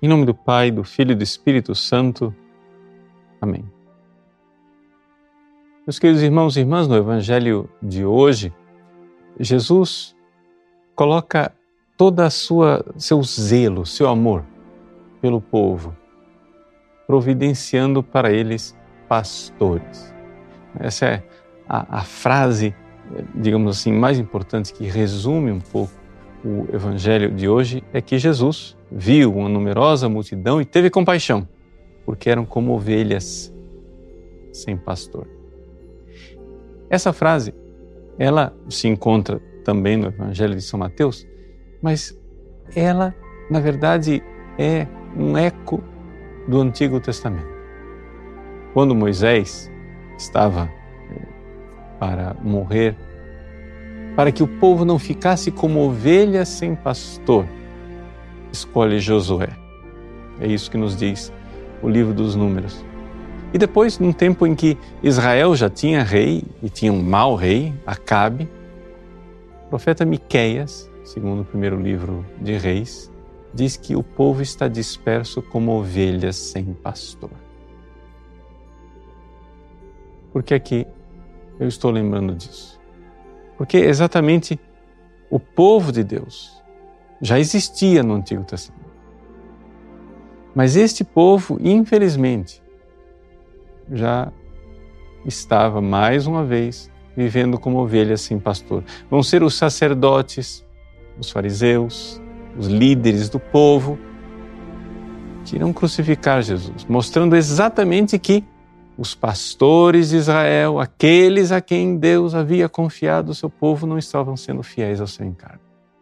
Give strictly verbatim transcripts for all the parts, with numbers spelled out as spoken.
Em nome do Pai, do Filho e do Espírito Santo. Amém. Meus queridos irmãos e irmãs, no Evangelho de hoje, Jesus coloca toda a sua seu zelo, seu amor pelo povo, providenciando para eles pastores. Essa é a, a frase, digamos assim, mais importante que resume um pouco o Evangelho de hoje, é que Jesus viu uma numerosa multidão e teve compaixão, porque eram como ovelhas sem pastor. Essa frase, ela se encontra também no Evangelho de São Mateus, mas ela, na verdade, é um eco do Antigo Testamento. Quando Moisés estava para morrer, para que o povo não ficasse como ovelhas sem pastor, escolhe Josué. É isso que nos diz o livro dos Números. E depois, num tempo em que Israel já tinha rei, e tinha um mau rei, Acabe, o profeta Miqueias, segundo o primeiro livro de Reis, diz que o povo está disperso como ovelhas sem pastor. Por que aqui eu estou lembrando disso? Porque exatamente o povo de Deus já existia no Antigo Testamento. Mas este povo, infelizmente, já estava mais uma vez vivendo como ovelhas sem pastor. Vão ser os sacerdotes, os fariseus, os líderes do povo, que irão crucificar Jesus, mostrando exatamente que os pastores de Israel, aqueles a quem Deus havia confiado o seu povo, não estavam sendo fiéis ao seu encargo.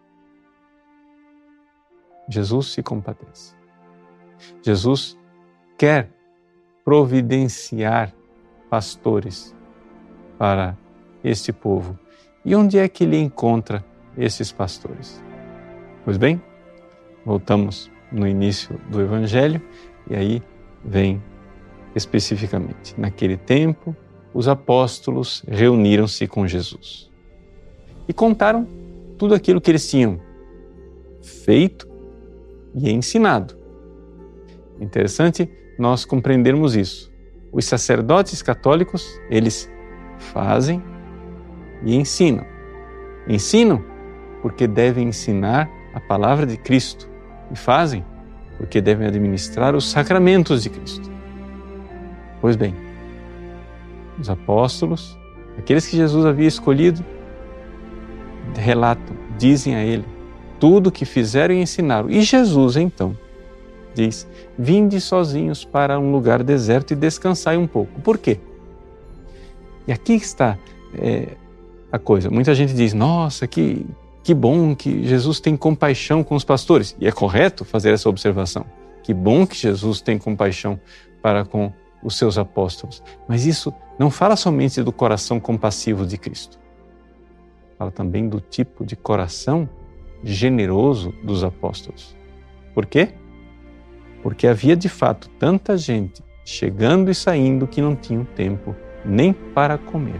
Jesus se compadece. Jesus quer providenciar pastores para este povo. E onde é que ele encontra esses pastores? Pois bem, voltamos no início do Evangelho e aí vem especificamente. Naquele tempo, os apóstolos reuniram-se com Jesus e contaram tudo aquilo que eles tinham feito e ensinado. Interessante nós compreendermos isso. Os sacerdotes católicos, eles fazem e ensinam. Ensinam porque devem ensinar a palavra de Cristo e fazem porque devem administrar os sacramentos de Cristo. Pois bem, os apóstolos, aqueles que Jesus havia escolhido, relatam, dizem a ele tudo o que fizeram e ensinaram. E Jesus, então, diz: vinde sozinhos para um lugar deserto e descansai um pouco. Por quê? E aqui está é, a coisa. Muita gente diz: nossa, que, que bom que Jesus tem compaixão com os pastores. E é correto fazer essa observação. Que bom que Jesus tem compaixão para com os seus apóstolos. Mas isso não fala somente do coração compassivo de Cristo. Fala também do tipo de coração generoso dos apóstolos. Por quê? Porque havia de fato tanta gente chegando e saindo que não tinham tempo nem para comer.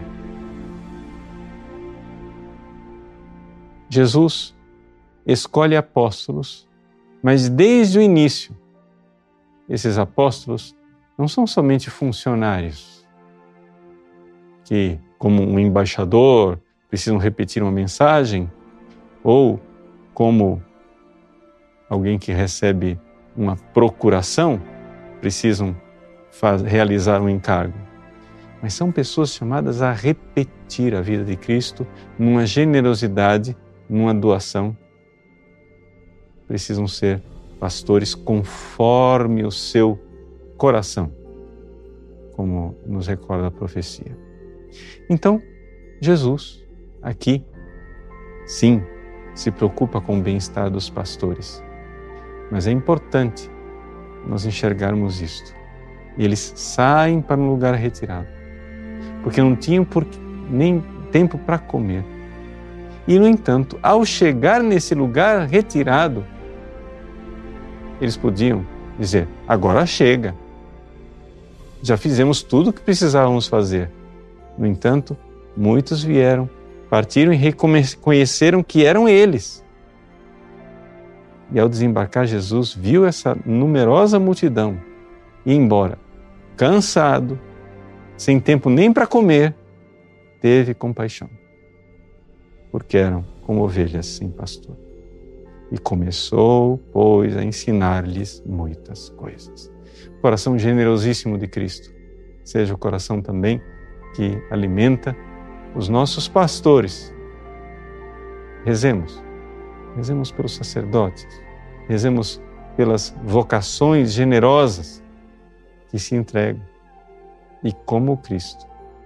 Jesus escolhe apóstolos, mas desde o início, esses apóstolos não são somente funcionários que, como um embaixador, precisam repetir uma mensagem, ou como alguém que recebe uma procuração, precisam faz, realizar um encargo. Mas são pessoas chamadas a repetir a vida de Cristo numa generosidade, numa doação. Precisam ser pastores conforme o seu coração, como nos recorda a profecia. Então, Jesus, aqui, sim, se preocupa com o bem-estar dos pastores. Mas é importante nós enxergarmos isto. E eles saem para um lugar retirado, porque não tinham por, nem tempo para comer. E, no entanto, ao chegar nesse lugar retirado, eles podiam dizer: agora chega. Já fizemos tudo o que precisávamos fazer. No entanto, muitos vieram, partiram e reconheceram que eram eles. E ao desembarcar, Jesus viu essa numerosa multidão e, embora cansado, sem tempo nem para comer, teve compaixão, porque eram como ovelhas sem pastor. E começou, pois, a ensinar-lhes muitas coisas. O coração generosíssimo de Cristo seja o coração também que alimenta os nossos pastores. Rezemos, rezemos pelos sacerdotes, rezemos pelas vocações generosas que se entregam. E como Cristo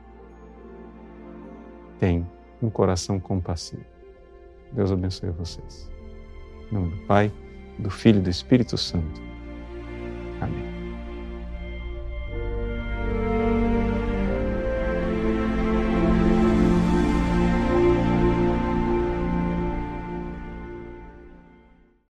tem um coração compassivo. Deus abençoe vocês. Em nome do Pai, do Filho e do Espírito Santo.